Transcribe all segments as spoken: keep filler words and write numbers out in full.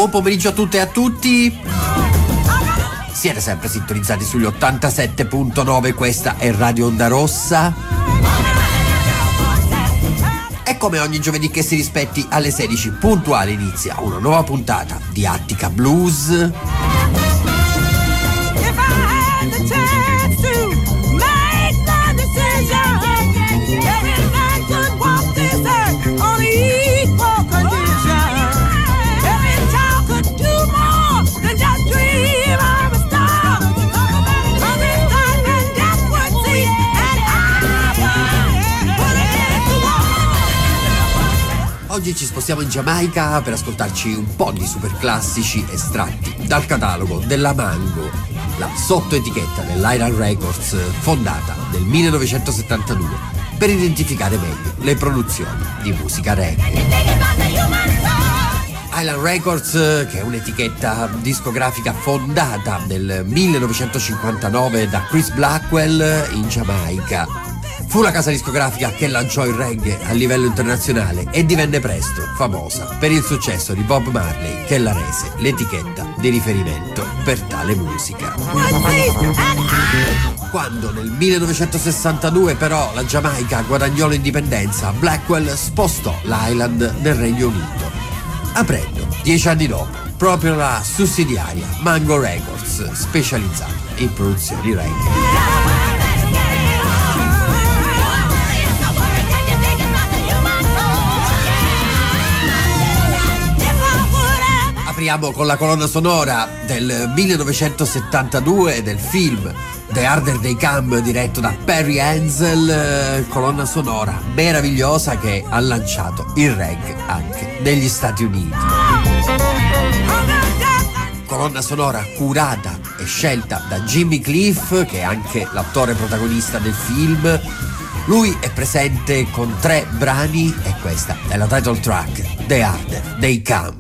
buon pomeriggio a tutte e a tutti. Siete sempre sintonizzati sugli ottantasette virgola nove, questa è Radio Onda Rossa. E come ogni giovedì che si rispetti alle sedici puntuale inizia una nuova puntata di Attica Blues. Oggi ci spostiamo in Giamaica per ascoltarci un po' di super classici estratti dal catalogo della Mango, la sottoetichetta dell'Island Records fondata nel millenovecentosettantadue per identificare meglio le produzioni di musica reggae. Island Records, che è un'etichetta discografica fondata nel millenovecentocinquantanove da Chris Blackwell in Giamaica. Fu la casa discografica che lanciò il reggae a livello internazionale e divenne presto famosa per il successo di Bob Marley, che la rese l'etichetta di riferimento per tale musica. Quando nel millenovecentosessantadue però la Giamaica guadagnò l'indipendenza, Blackwell spostò l'Island nel Regno Unito, aprendo dieci anni dopo proprio la sussidiaria Mango Records, specializzata in produzioni reggae. Apriamo con la colonna sonora del millenovecentosettantadue del film The Harder They Come, diretto da Perry Hensel, colonna sonora meravigliosa che ha lanciato il reggae anche negli Stati Uniti. Colonna sonora curata e scelta da Jimmy Cliff, che è anche l'attore protagonista del film. Lui è presente con tre brani e questa è la title track, The Harder They Come.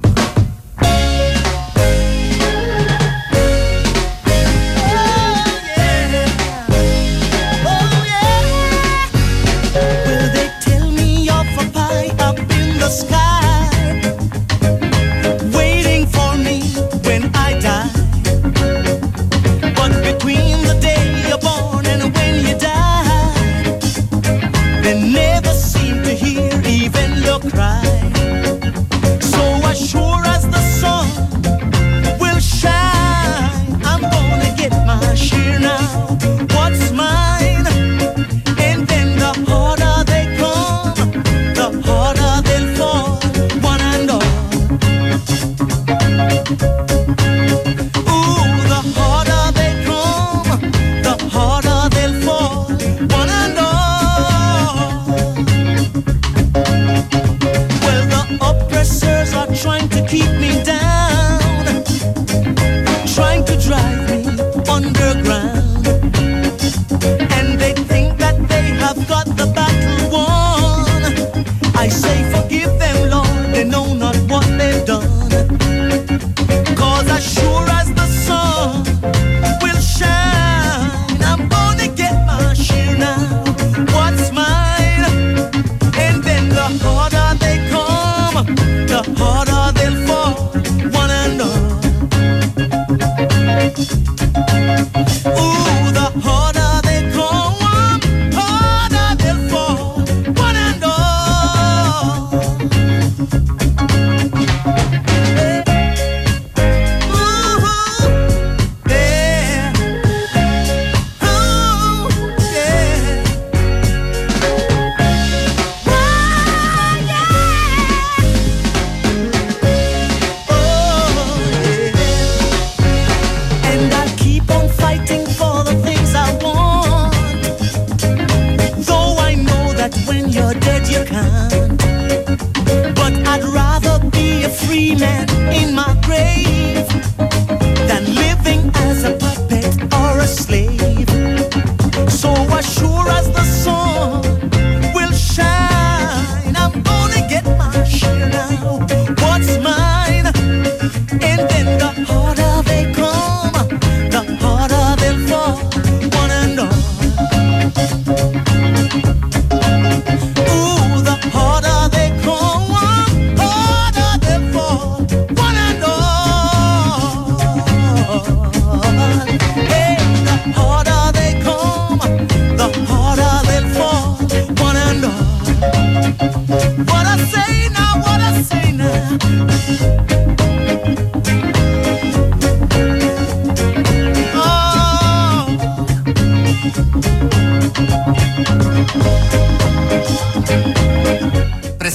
Ooh, the harder they come, harder they fall. One and all.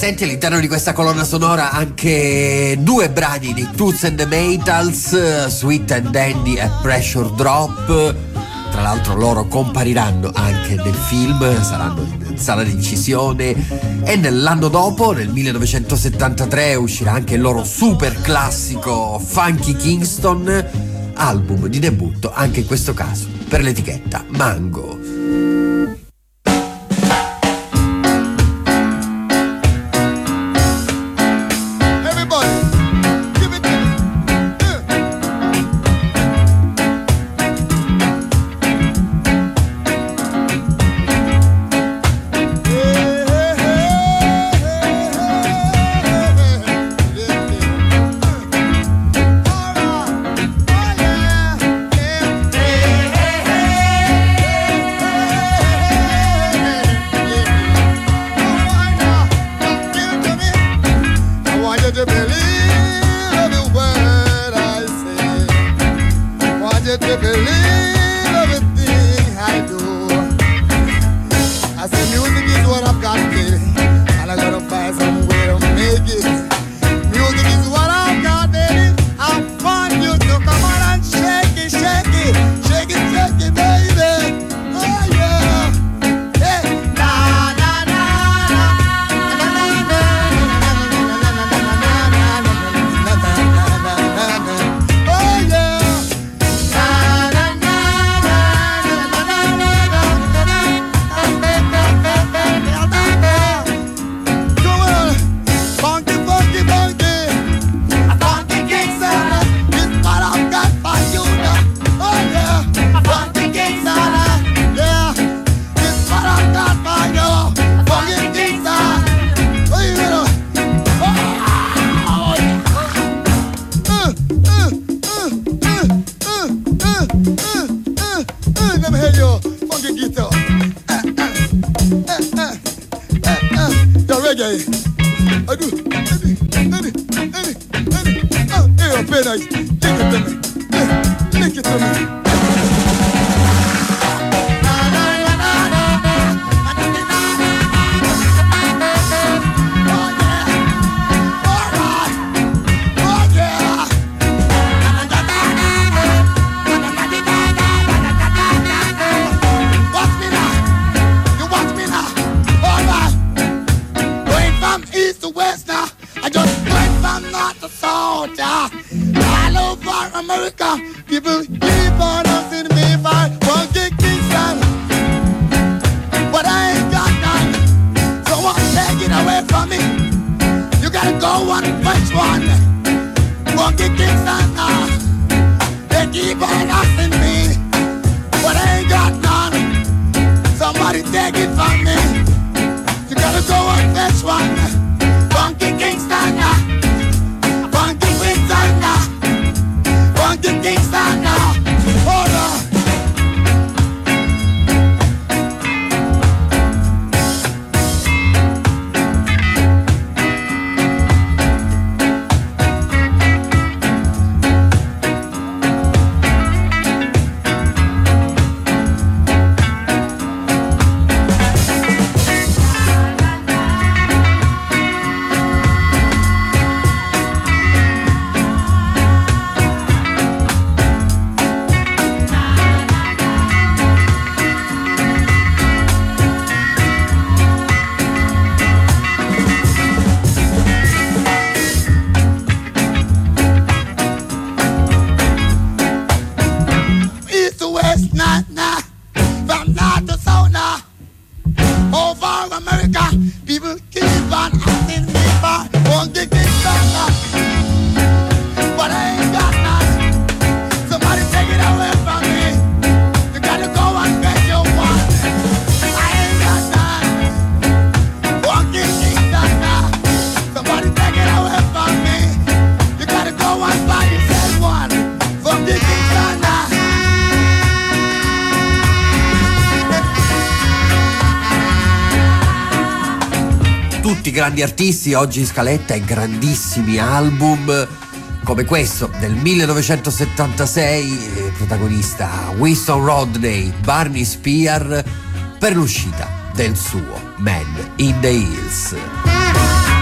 presenti all'interno di questa colonna sonora anche due brani di Toots and the Maytals, Sweet and Dandy e Pressure Drop. Tra l'altro loro compariranno anche nel film, saranno in sala di incisione, e nell'anno dopo, nel millenovecentosettantatré, uscirà anche il loro super classico Funky Kingston, album di debutto anche in questo caso per l'etichetta Mango. Grandi artisti oggi in scaletta e grandissimi album come questo del millenovecentosettantasei, eh, protagonista Winston Rodney, Barney Spear, per l'uscita del suo Man in the Hills.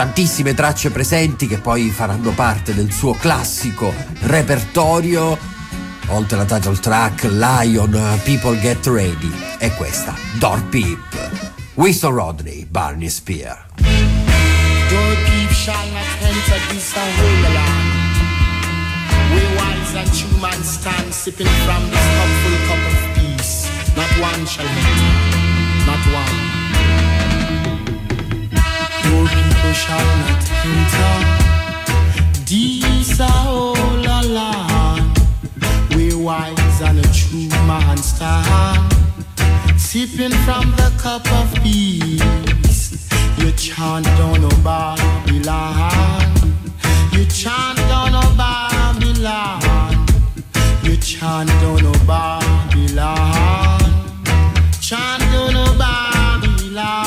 tantissime tracce presenti che poi faranno parte del suo classico repertorio. Oltre alla title track Lion, People Get Ready, e questa Door Peep, Winston Rodney, Barney Spear. Door Peep shall not enter this holy land, where wise and true man stand, sipping from this cupful cup of peace. Not one shall enter, not one. Your people shall not enter this holy land, where wise and a true man stand, sipping from the cup of peace. You chant down on Babylon, you chant down on Babylon, you chant down on Babylon, chant down on Babylon.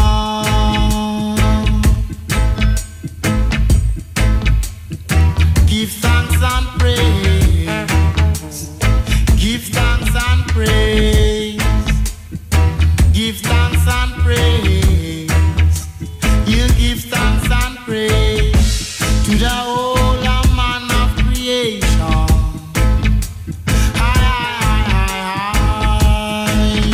Give thanks and praise, give thanks and praise, give thanks and praise. You give thanks and praise to the whole man of creation. Aye, aye, aye, aye.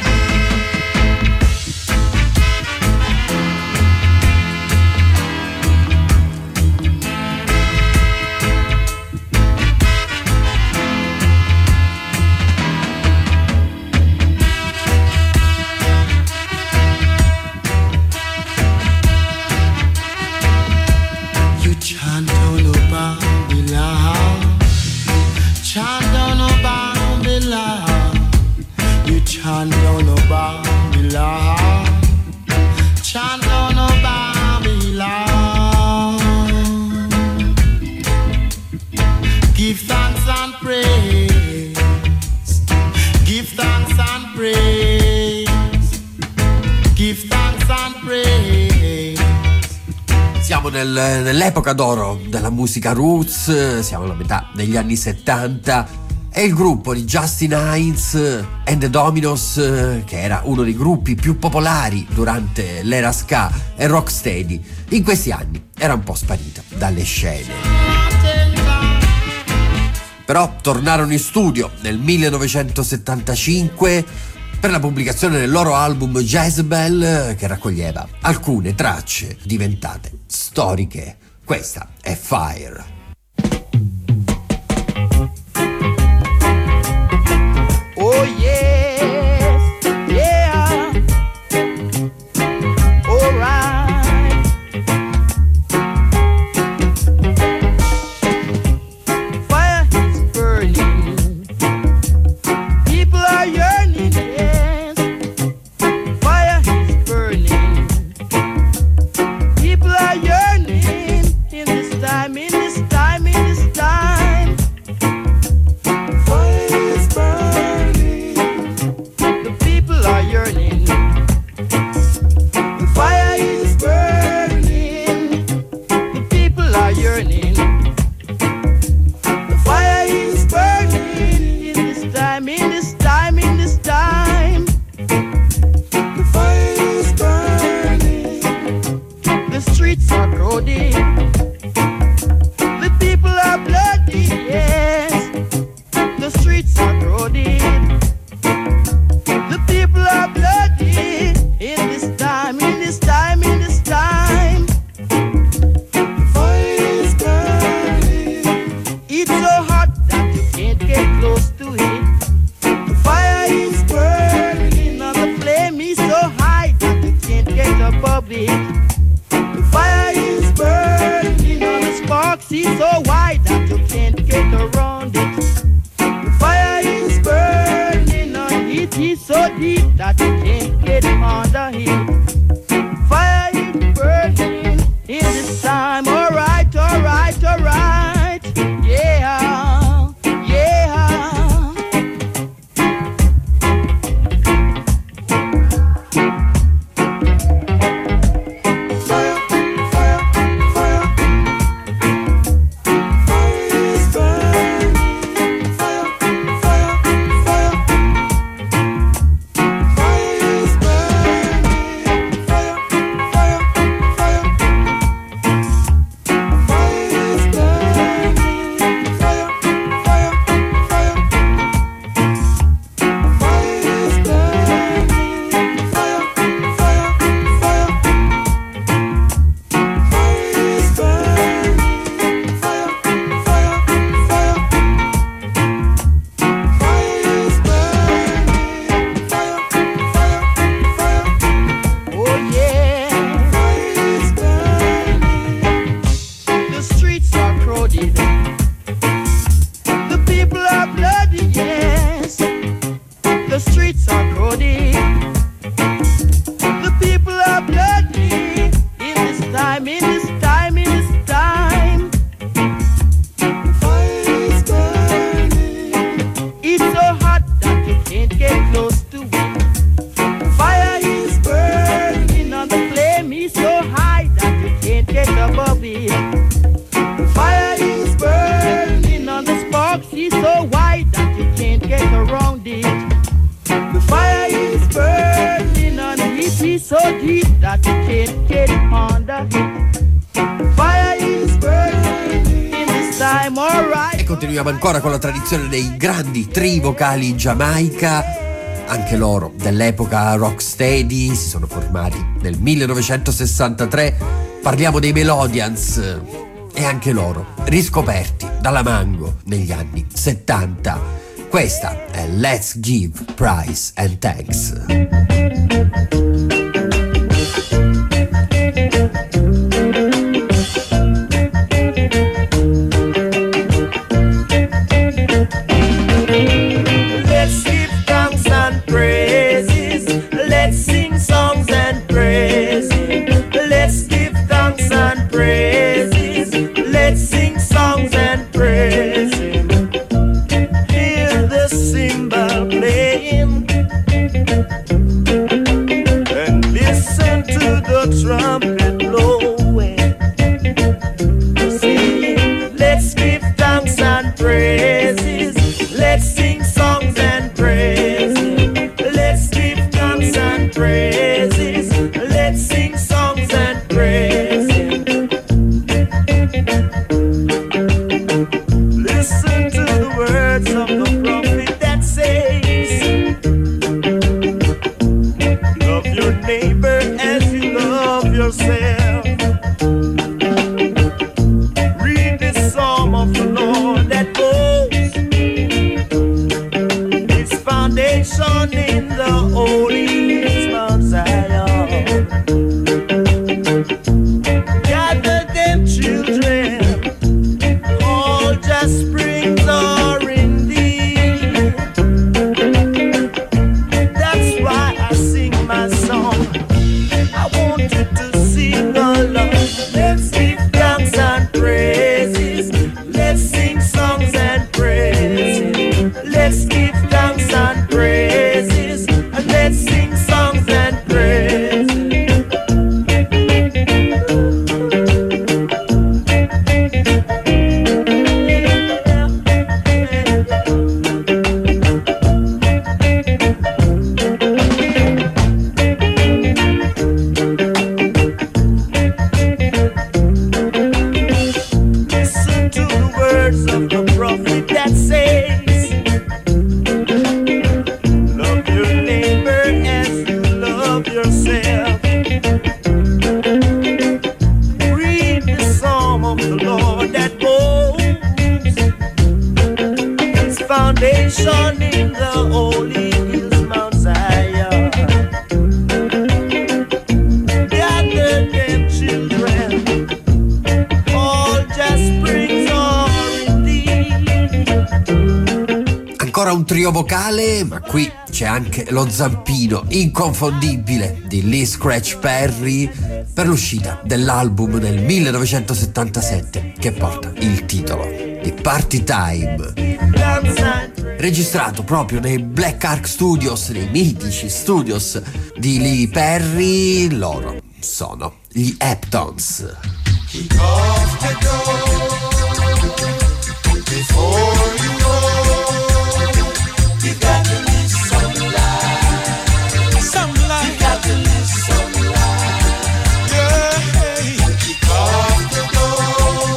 Chant down on Babylon, chant down on Babylon, you chant down on Babylon, chant down on Babylon. Give thanks and praise, give thanks and praise, give thanks and praise. Siamo nel, nell'epoca d'oro della musica roots, siamo alla metà degli anni settanta, e il gruppo di Justin Hines and the Dominos, che era uno dei gruppi più popolari durante l'era ska e rocksteady, in questi anni era un po' sparita dalle scene. Però tornarono in studio nel millenovecentosettantacinque per la pubblicazione del loro album Jezebel, che raccoglieva alcune tracce diventate storiche. Questa è Fire. Oh yes, yeah, all right. Fire is burning, people are yearning, yes. Fire is burning, people are yearning in this time, in this time, in this time. Fire is burning, the people are yearning. The fire is burning, the people are yearning. The fire is burning in this time, in this time, in this time. The fire is burning, the streets are crowded, the people are bloody, yes. The streets are crowded, the people are bloody in this time, in this time, in this time. The fire is burning, it's so hot that you can't get close to it. The fire is burning, and the flame is so high that you can't get above it. The fire is burning, and the sparks is so wide that you can't get around it. The fire is burning, and it is so deep that you can't get under it. Fire is burning in this time. Alright, alright, alright. Yeah, yeah. continuiamo ancora con la tradizione dei grandi trii vocali in Giamaica, anche loro dell'epoca rocksteady, si sono formati nel millenovecentosessantatré. Parliamo dei Melodians e anche loro riscoperti dalla Mango negli anni settanta. Questa è Let's Give Price and Thanks. Trumpet blowing, singing, let's give thanks and praises. Let's sing songs and praises. Let's give thanks and praises. Let's sing songs and praises. Listen to the words of the prophet that says, love your neighbor as you love yourself. Read the psalm of the Lord that goes, its foundation in the holy is Mount Zion. Gather them children, all just springs are in thee. That's why I sing my song. I want you to sing along. Let's give thanks and praises. Let's sing songs and praises. Let's give thanks and praises. Let's sing songs and praises. Listen to the words of the prophet that says, love your neighbor as you love yourself. Read the psalm of the Lord that goes, its foundation in the holy hills, Mount Zion. Gather them children, all just springs are in thee. Ancora un trio vocale, ma qui c'è anche lo zampino inconfondibile di Lee Scratch Perry per l'uscita dell'album nel millenovecentosettantasette che porta il titolo di Party Time, registrato proprio nei Black Ark Studios, nei mitici studios di Lee Perry. Loro sono gli Heptones. Kick off the door before you go. You got to live some life. Some life. You got to live some life. Yeah. Kick off the door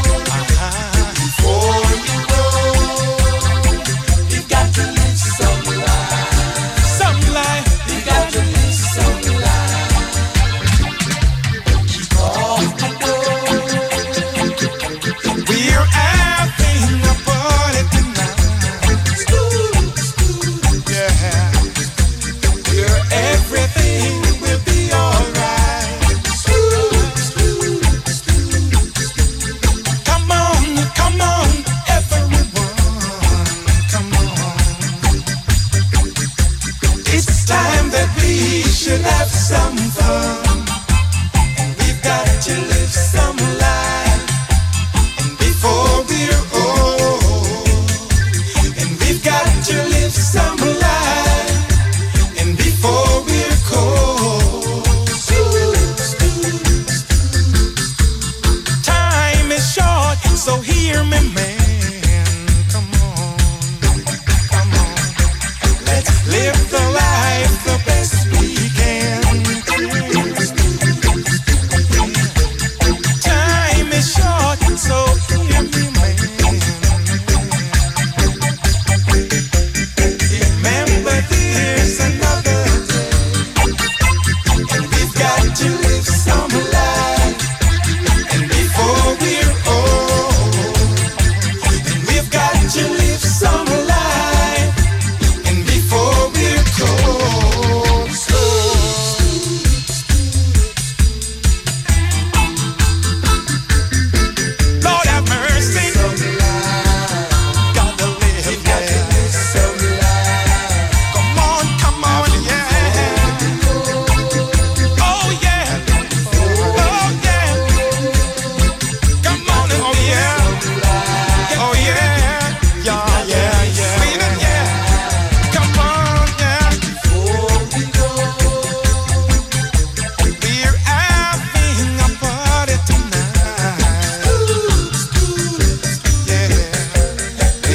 before you go. You got to live some life. Some life. You got to live some life. Kick off the door.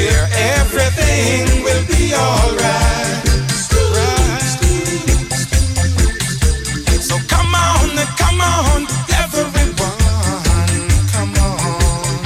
where everything will be alright. Right. So come on, come on, everyone, come on.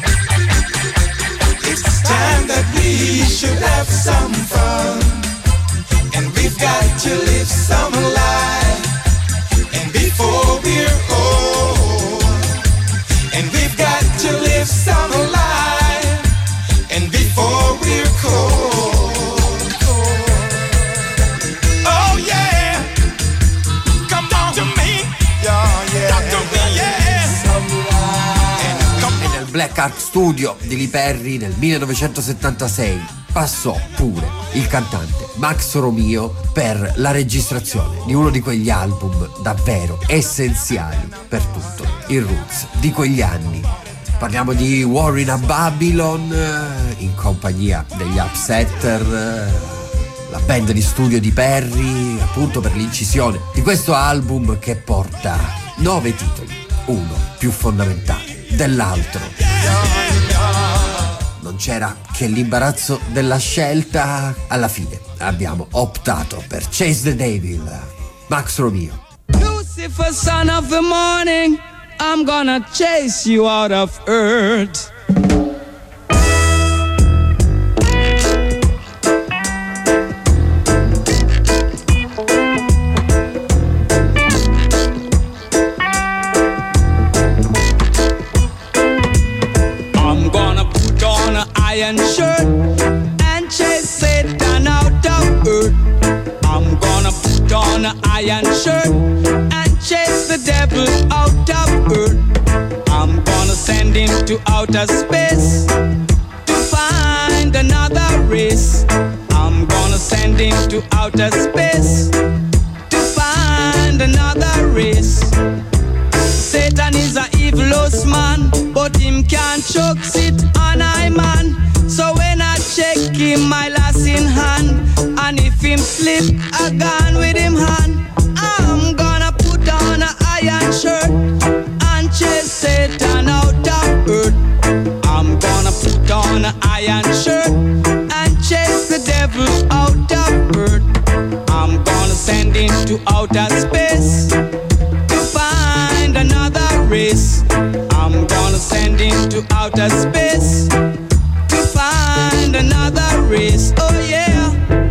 It's time that we should have some fun, and we've got to live some life. And before we're old, and we've got to live some life, and before we're cold, cold. Oh yeah, come on to me, yeah, yeah. Talk to me, yeah. Some life. E nel Black Ark Studio di Lee Perry nel millenovecentosettantasei passò pure il cantante Max Romeo per la registrazione di uno di quegli album davvero essenziali per tutto il roots di quegli anni. Parliamo di War in a Babylon in compagnia degli Upsetter, la band di studio di Perry, appunto per l'incisione di questo album che porta nove titoli, uno più fondamentale dell'altro. Non c'era che l'imbarazzo della scelta, alla fine abbiamo optato per Chase the Devil, Max Romeo. Lucifer, son of the morning, I'm gonna chase you out of earth. Iron shirt and chase Satan out of earth. I'm gonna put on an iron shirt and chase the devil out of earth. I'm gonna send him to outer space to find another race. I'm gonna send him to outer space to find another race. Satan is a evilous man, but him can't choke sit on I man. So when I check him, my lass in hand, and if him slip, I gone with him hand. I'm gonna put on an iron shirt and chase Satan out of earth. I'm gonna put on an iron shirt and chase the devil out of earth. I'm gonna send him to outer space to find another race. I'm gonna send him to outer space to find another race. Oh yeah.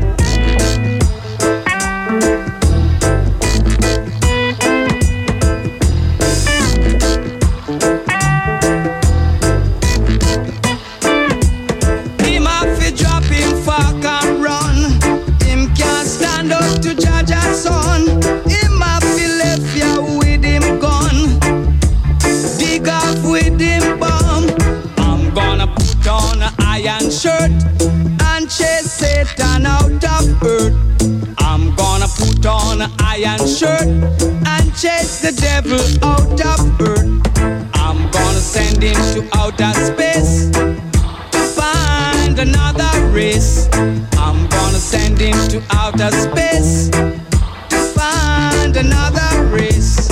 Him have to drop him fuck and run. Him can't stand up to judge a son. Him have to left ya with him gun. Dig off with him bomb. I'm gonna put on an iron shirt and chase Satan out of earth. I'm gonna put on an iron shirt and chase the devil out of earth. I'm gonna send him to outer space to find another race. I'm gonna send him to outer space to find another race.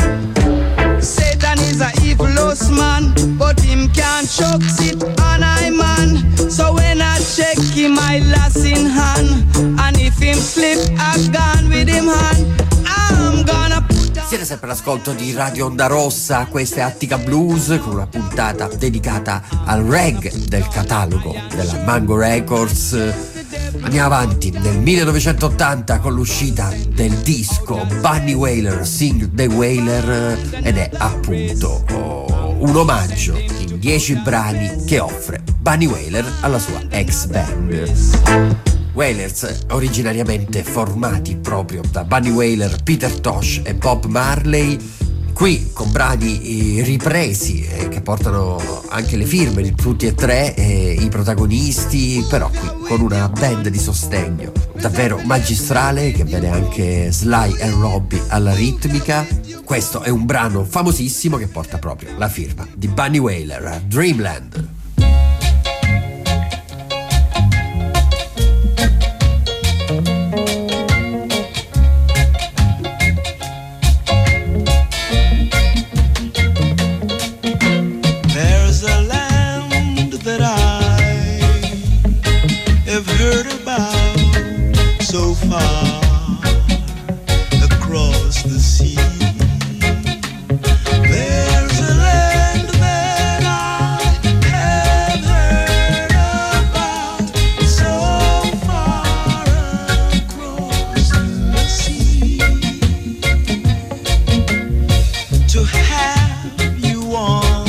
Satan is a evilous man, but him can't choke sit on I man. So when I check him, I lass in hand, and if him slip, I gone with him hand. I'm gonna put on... Siete sempre all'ascolto di Radio Onda Rossa, questa è Attica Blues con una puntata dedicata al reggae del catalogo della Mango Records. Andiamo avanti, nel millenovecentottanta con l'uscita del disco Bunny Wailer Sing the Wailer, ed è appunto oh, un omaggio in dieci brani che offre Bunny Wailer alla sua ex band. Wailers, originariamente formati proprio da Bunny Wailer, Peter Tosh e Bob Marley, qui con brani ripresi eh, che portano anche le firme di tutti e tre eh, i protagonisti, però qui con una band di sostegno davvero magistrale che vede anche Sly e Robbie alla ritmica. Questo è un brano famosissimo che porta proprio la firma di Bunny Wailer, Dreamland. There's a land that I far across the sea. There's a land that I have heard about, so far across the sea. To have you on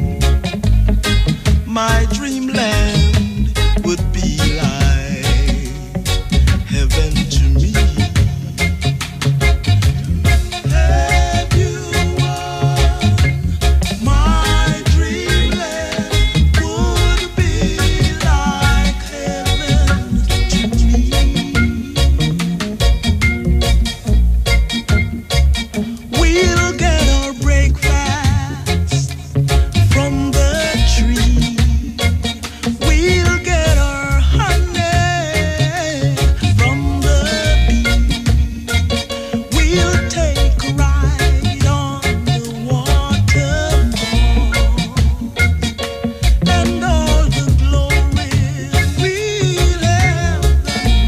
my dreamland would be like heaven to me. Have you on my dreamland would be like heaven to me. We'll get our breakfast from the tree. We'll get our honey from the bee. We'll take a ride on the waterfall, and all the glory we'll have them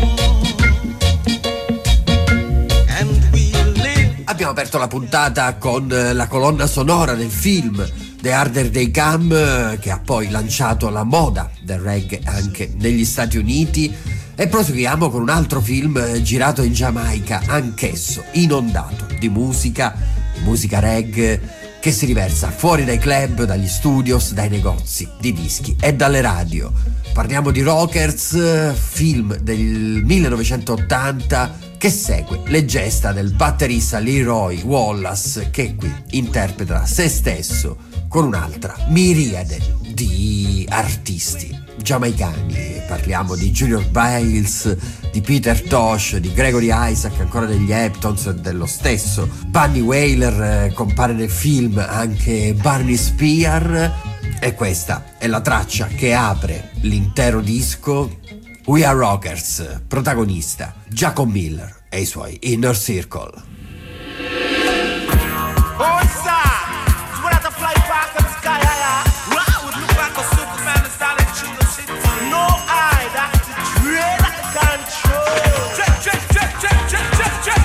all. And we'll live. Abbiamo aperto la puntata con eh, la colonna sonora del film The Harder They Come, eh, che ha poi lanciato la moda del reggae anche negli Stati Uniti, e proseguiamo con un altro film eh, girato in Giamaica, anch'esso inondato di musica, musica reggae che si riversa fuori dai club, dagli studios, dai negozi di dischi e dalle radio. Parliamo di Rockers, eh, film del millenovecentottanta che segue le gesta del batterista Leroy Wallace, che qui interpreta se stesso con un'altra miriade di artisti giamaicani. Parliamo di Junior Biles, di Peter Tosh, di Gregory Isaac, ancora degli Heptons, dello stesso Bunny Wailer. Compare nel film anche Barney Spear, e questa è la traccia che apre l'intero disco. We Are Rockers, protagonista Jacob Miller e i suoi Inner Circle. Oh, it's time. We're at the flight past the sky, yeah. Wow, it look like a Superman is standing through the city. No eye, that's the dread of the control. Check, check, check, check, check, check, check.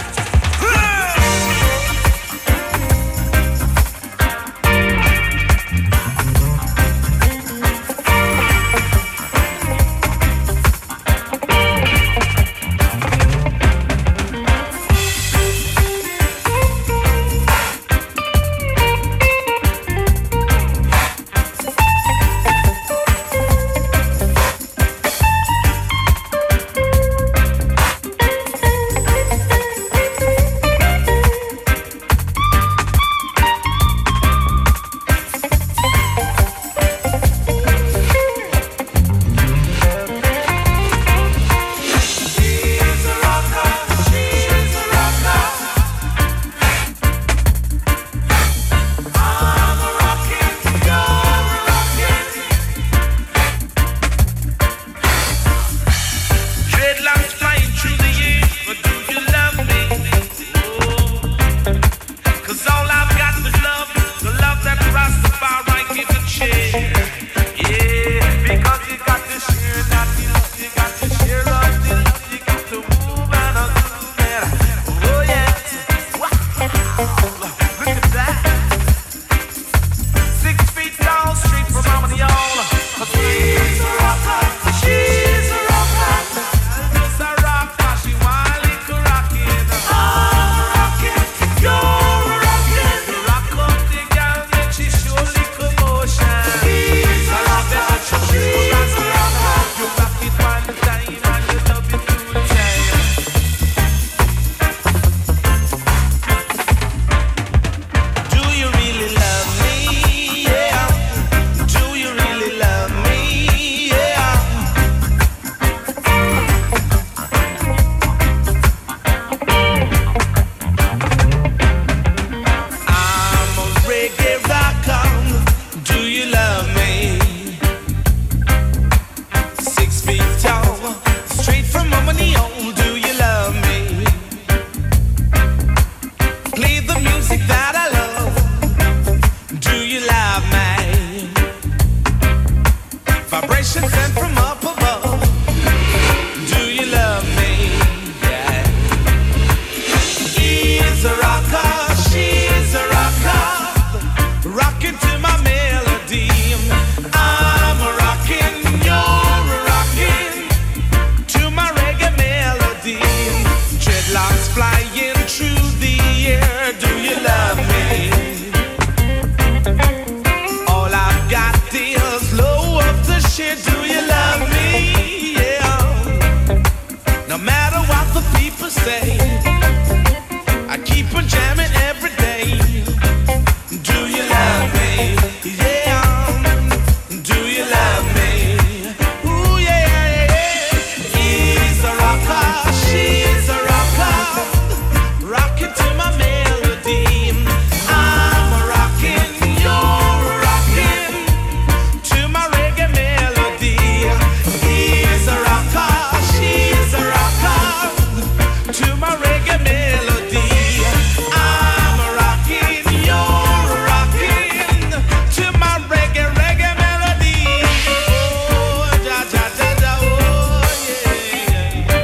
say. I keep on jamming every day. Do you love me? Yeah. Do you love me? Ooh, yeah, yeah, yeah. He's a rocker, she's a rocker, rocking to my melody. I'm a rocking, you're rocking to my reggae melody. He's a rocker, she's a rocker to my reggae melody. I'm a rocking, you're rocking to my reggae, reggae melody. Oh, da da da da, oh yeah.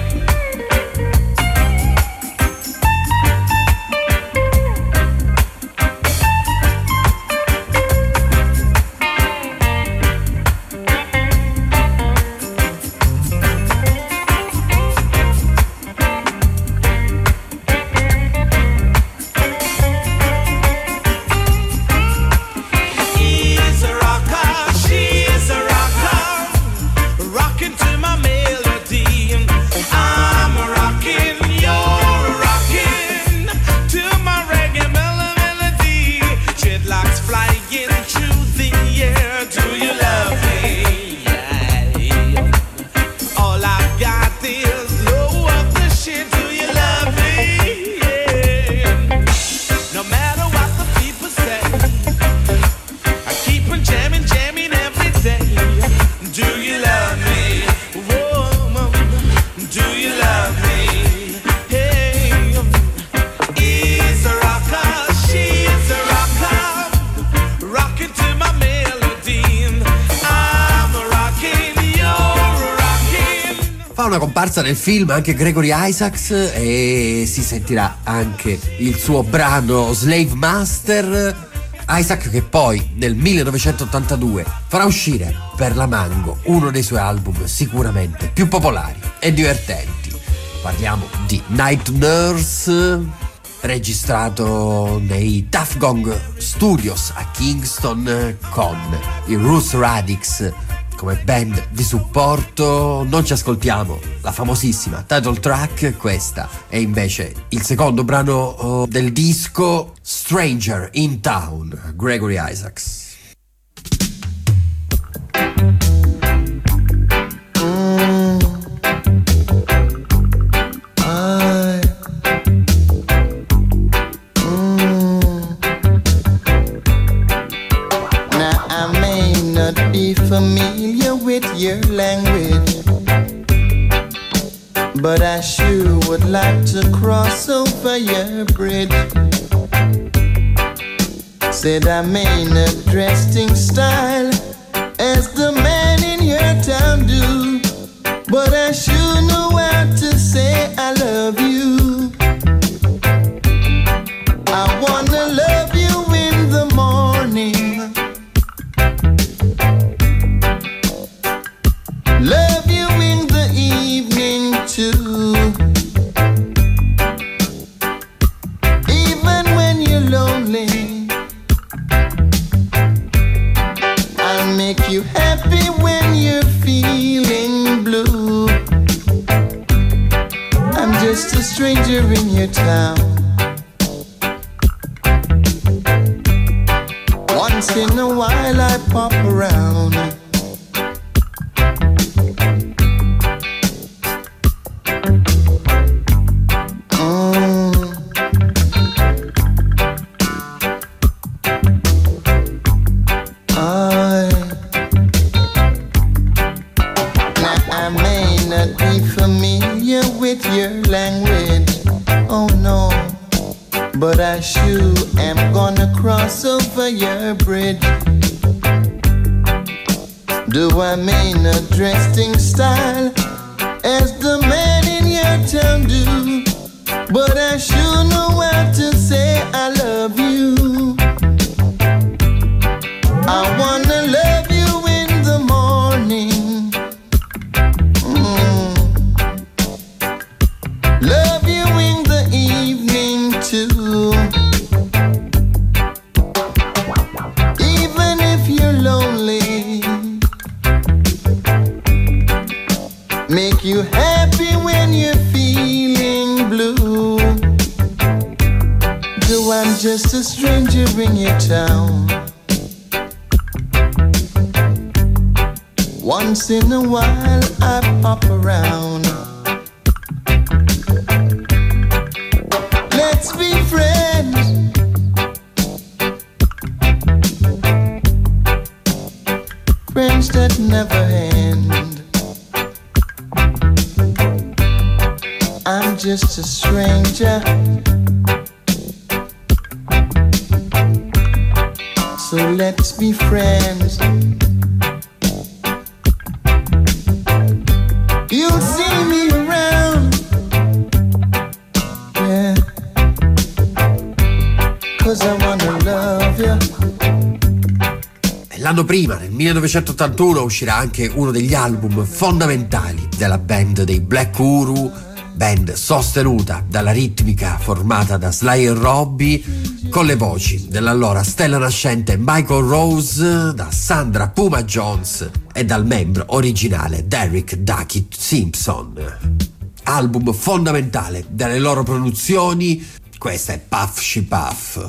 He's a rocker, she's a rocker, rocking to my melody. I'm a rocking, you're rocking to my reggae mel- melody. Dreadlocks flying through the air. Do you love me? Yeah. All I got is low of the shit. Do you love me? Yeah. No matter what the people say, I keep on jamming, jamming every day. Do you love me? Whoa, do you love me? Hey, he's a rocker, she's a rocker, rocking to my melody. I'm a rocking, you're rocking. Fa una comparsa nel film anche Gregory Isaacs e si sentirà anche il suo brano Slave Master. Isaac che poi nel millenovecentottantadue farà uscire per la Mango uno dei suoi album sicuramente più popolari e divertenti. Parliamo di Night Nurse, registrato nei Tuff Gong Studios a Kingston con i Ruth Radix come band di supporto. Non ci ascoltiamo la famosissima title track, questa è invece il secondo brano oh, del disco, Stranger in Town, Gregory Isaacs. Now I may not be familiar with your language, but I sure would like to cross over your bridge. Said I may not dress in style as the man in your town do, but I sure know how to say I love you. I wanna love you in the morning, love you in the evening too, even when you're lonely. I'll make you happy when you're feeling blue. I'm just a stranger in your town. Once in a while I pop around. But I sure am gonna cross over your bridge. Do I mean a dressing style as the man in your town do, but I sure know how to say I love you. I wanna love you in the morning, mm. Love you in the evening too, even if you're lonely. Make you happy when you're feeling blue. Though I'm just a stranger in your town. Once in a while I pop around. Let's be friends. Friends that never end. I'm just a stranger, so let's be friends. You'll see me around, yeah, 'cause I wanna love you. L'anno prima, nel millenovecentottantuno, uscirà anche uno degli album fondamentali della band dei Black Uhuru, band sostenuta dalla ritmica formata da Sly e Robbie, con le voci dell'allora stella nascente Michael Rose, da Sandra Puma Jones e dal membro originale Derek Duckett Simpson. Album fondamentale delle loro produzioni, questa è Puff She Puff.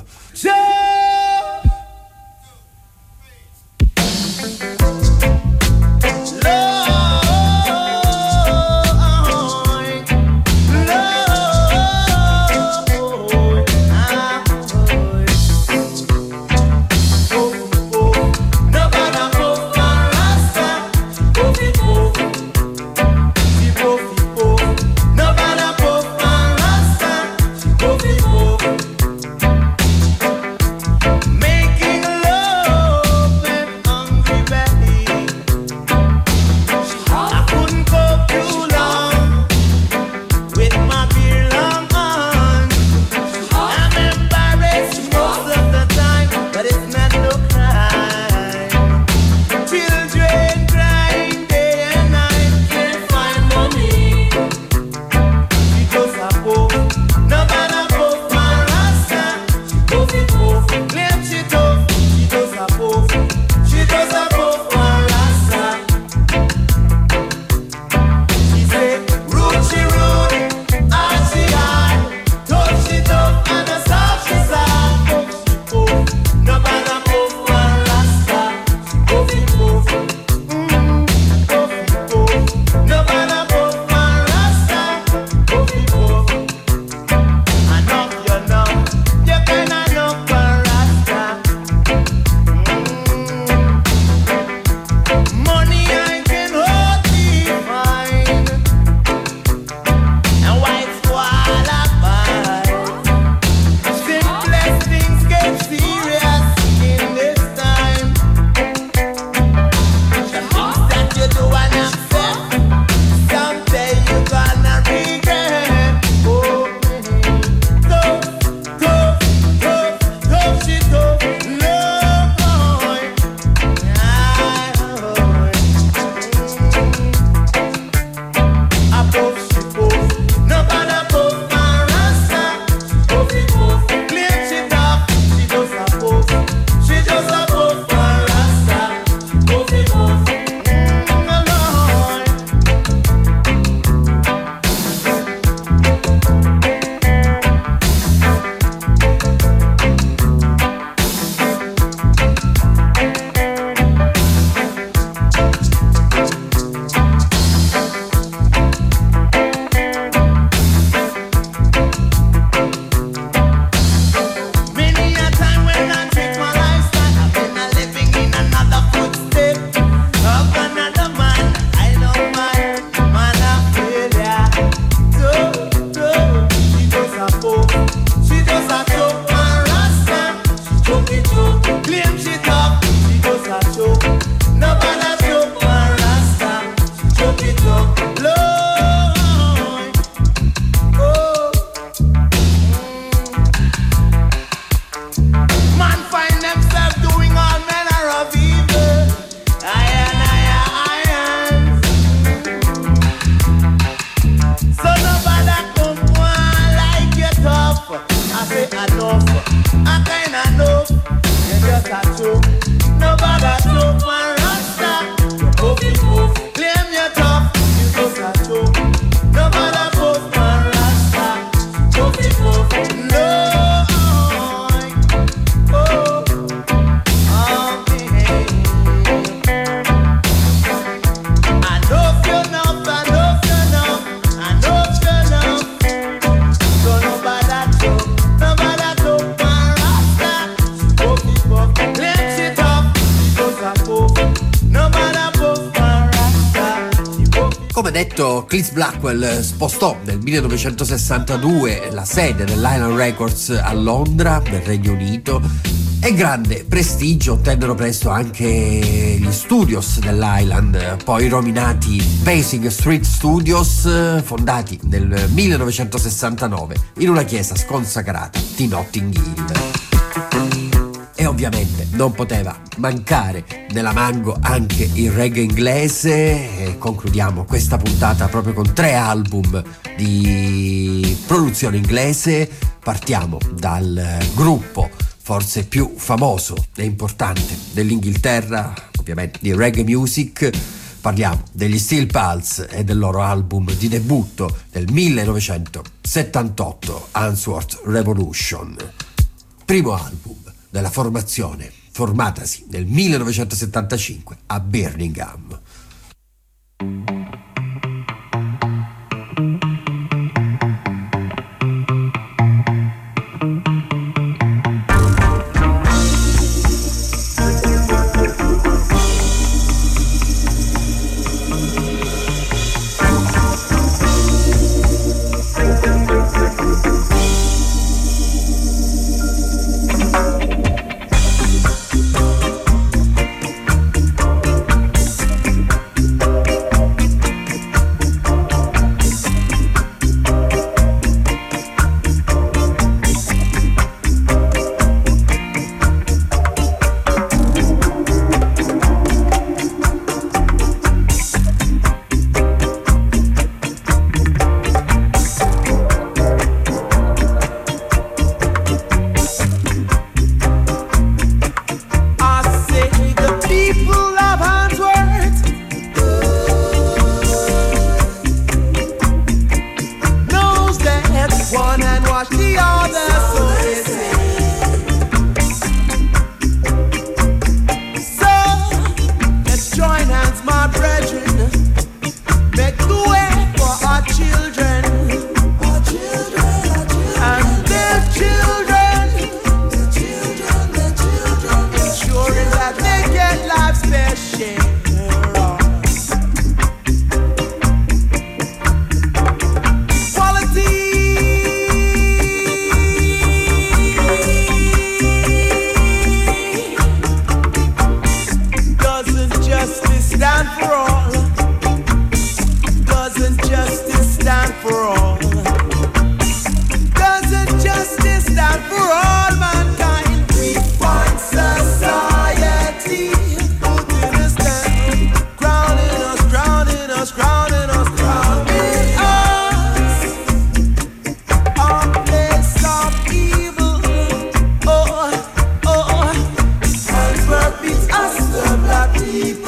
detto, Chris Blackwell spostò nel millenovecentosessantadue la sede dell'Island Records a Londra, nel Regno Unito, e grande prestigio ottennero presto anche gli studios dell'Island, poi nominati Basing Street Studios, fondati nel millenovecentosessantanove in una chiesa sconsacrata di Notting Hill. E ovviamente non poteva mancare nella Mango anche il reggae inglese, e concludiamo questa puntata proprio con tre album di produzione inglese. Partiamo dal gruppo forse più famoso e importante dell'Inghilterra, ovviamente di reggae music. Parliamo degli Steel Pulse e del loro album di debutto del millenovecentosettantotto, Answorth Revolution, primo album della formazione formatasi nel millenovecentosettantacinque a Birmingham.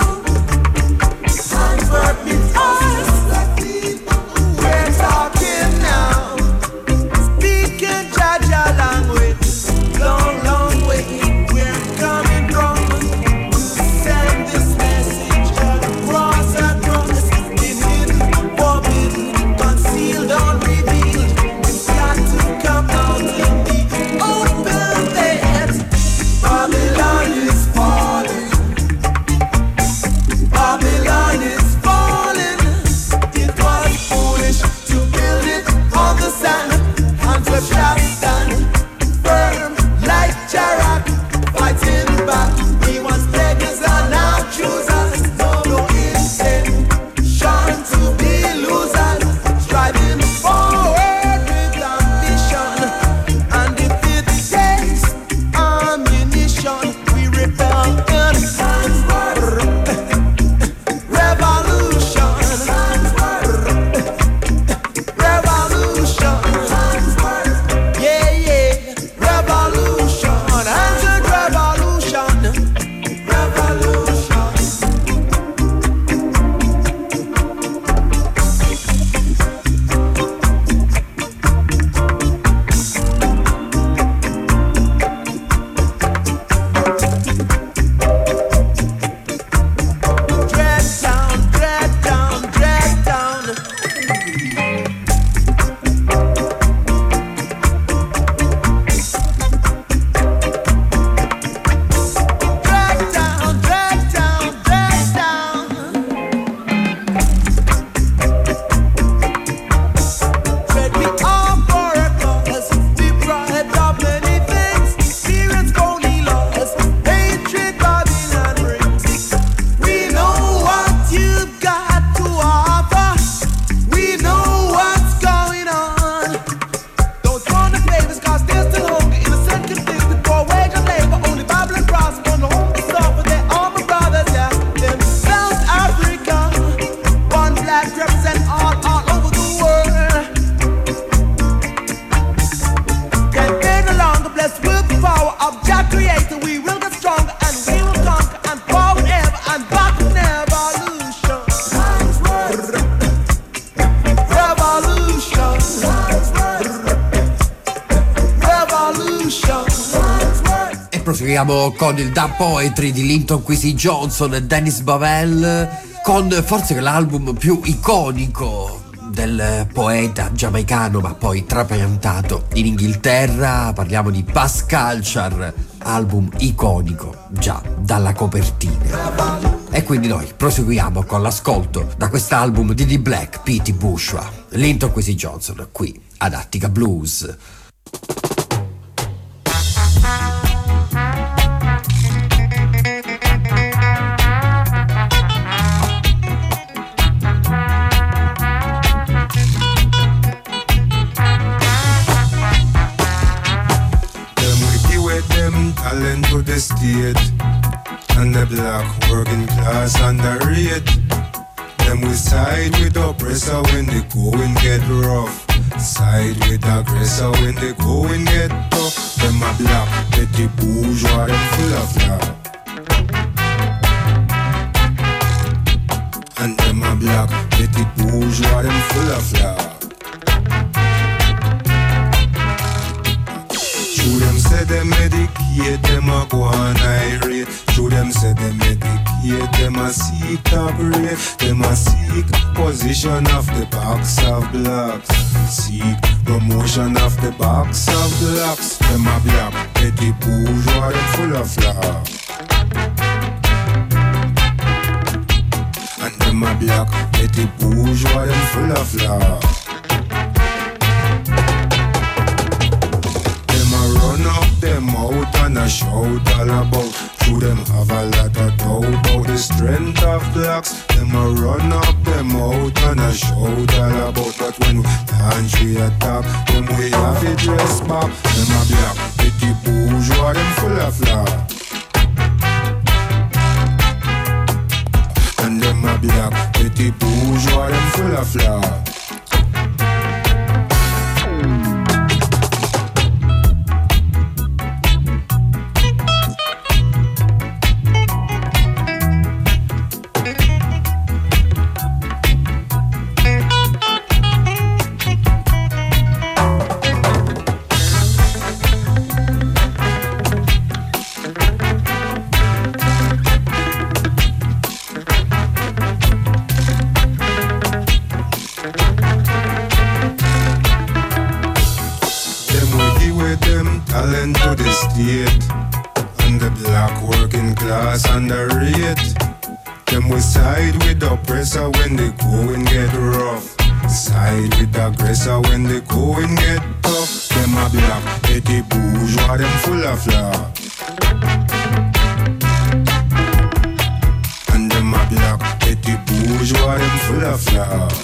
We're talking proseguiamo con il dub poetry di Linton Kwesi Johnson e Dennis Bovell, con forse l'album più iconico del poeta giamaicano ma poi trapiantato in Inghilterra. Parliamo di Bass Culture, album iconico già dalla copertina. E quindi noi proseguiamo con l'ascolto da quest'album di The Black P T Bushwa, Linton Kwesi Johnson, qui ad Attica Blues. Talent to the state, and the black working class underrate. Them we side with oppressor when the going get rough. Side with aggressor when the going get tough. Them a black, petty bourgeois, them full of love. And them a black, petty bourgeois, them full of love. Show them say they medicate, them a go on irate. Show them say they medicate, them a seek top rate. Them a seek position of the box of blocks. Seek promotion of the box of blocks. Them a black, petty bourgeois, them full of love. And them a black, petty bourgeois, them full of love. Run up them out and a shout all about. Through them have a lot of doubt about the strength of blacks. Them a run up them out and a shout all about. But when we launch we attack, them we have to dress back. Them a black, petty bourgeois, them full of love. And them a black, petty bourgeois, them full of love. And the black working class underrate. Them we side with the oppressor when they going get rough. Side with the aggressor when they going get tough. Them a black, petty bourgeois, them full of love. And them a black, petty bourgeois, them full of love.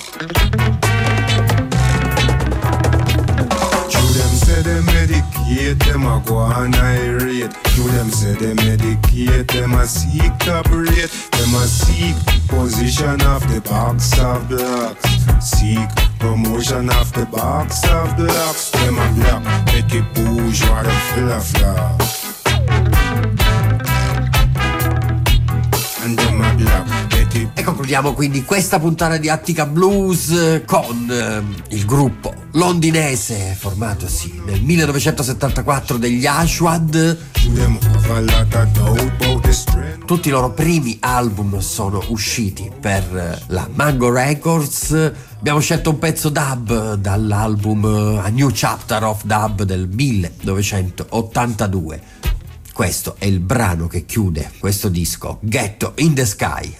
Them say they medicate, them a go on irate. To them say they medicate, them a seek top rate. Them a seek position of the box of blocks. Seek promotion of the box of blocks. Them a black, petty bourgeois, them full of love. And them a black, petty. E concludiamo quindi questa puntata di Attica Blues con eh, il gruppo londinese formatosi nel millenovecentosettantaquattro degli Ashwad. Tutti i loro primi album sono usciti per la Mango Records. Abbiamo scelto un pezzo dub dall'album A New Chapter of Dub del millenovecentottantadue. Questo è il brano che chiude questo disco, Ghetto in the Sky.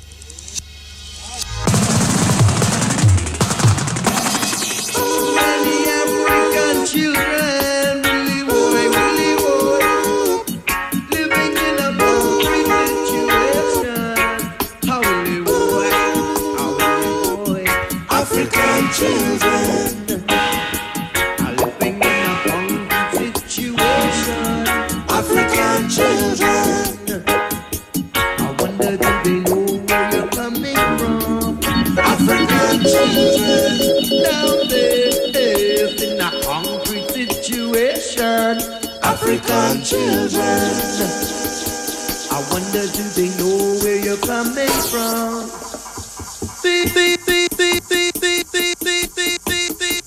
Children, really boy, really boy, living in a poverty situation. Holy boy, holy boy, African children are living in a poverty situation. African children, I wonder do they know where you're coming from? African children, down there in a hungry situation. African children, I wonder do they know where you're coming from? Beep, beep, beep, beep, beep, beep, beep, beep, beep, beep, beep.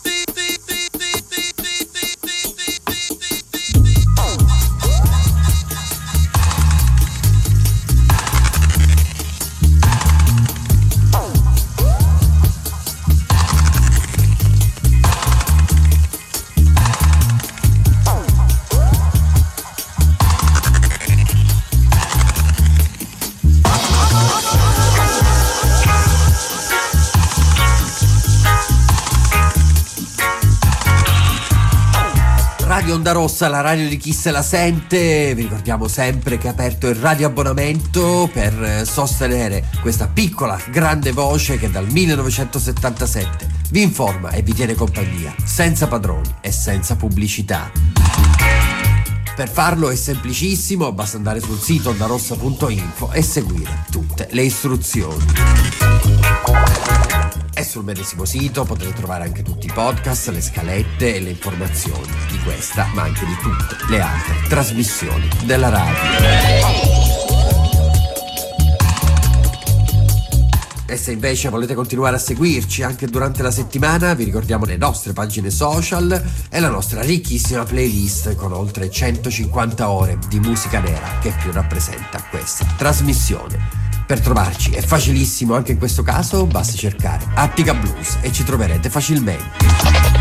Radio Onda Rossa, la radio di chi se la sente. Vi ricordiamo sempre che è aperto il radioabbonamento per sostenere questa piccola grande voce che dal millenovecentosettantasette vi informa e vi tiene compagnia, senza padroni e senza pubblicità. Per farlo è semplicissimo, basta andare sul sito ondarossa punto info e seguire tutte le istruzioni. E sul medesimo sito potete trovare anche tutti i podcast, le scalette e le informazioni di questa, ma anche di tutte le altre trasmissioni della radio. E se invece volete continuare a seguirci anche durante la settimana, vi ricordiamo le nostre pagine social e la nostra ricchissima playlist con oltre centocinquanta ore di musica nera che più rappresenta questa trasmissione. Per trovarci è facilissimo anche in questo caso, basta cercare Attica Blues e ci troverete facilmente.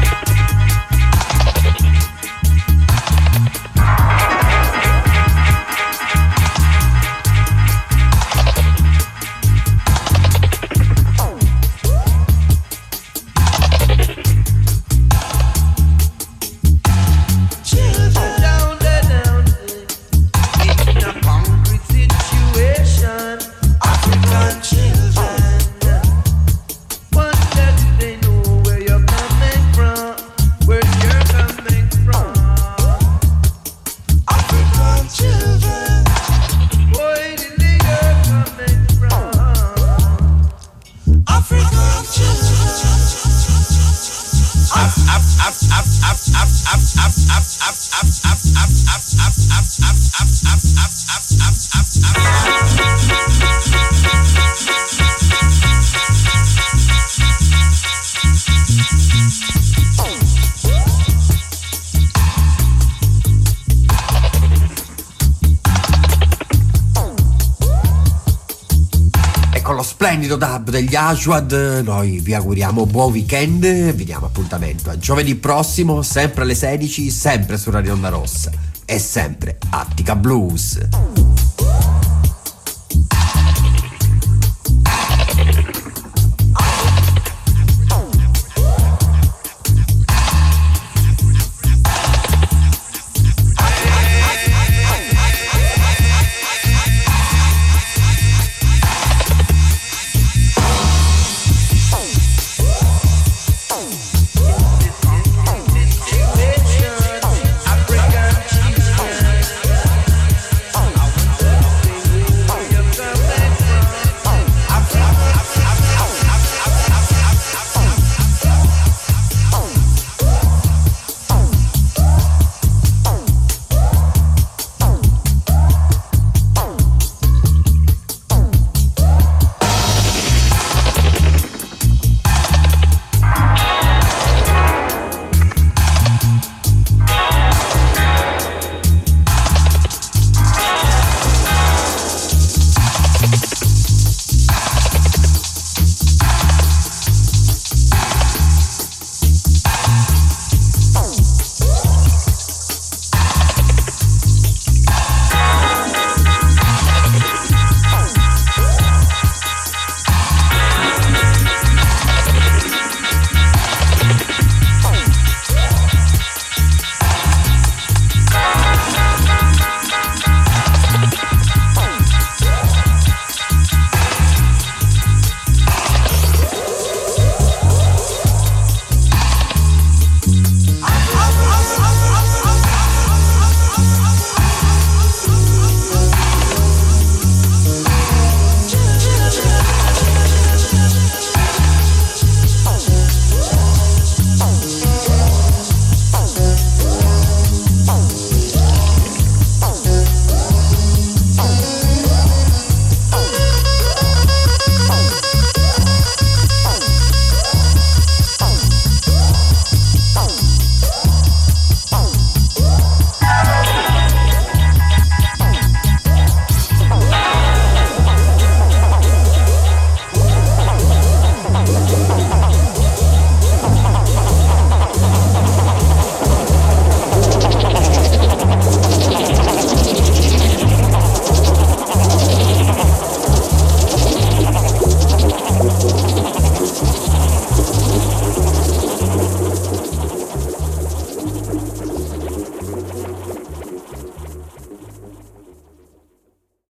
Splendido dub degli Ashwad, noi vi auguriamo buon weekend, vi diamo appuntamento a giovedì prossimo, sempre alle sedici, sempre su Radio Onda Rossa e sempre Attica Blues.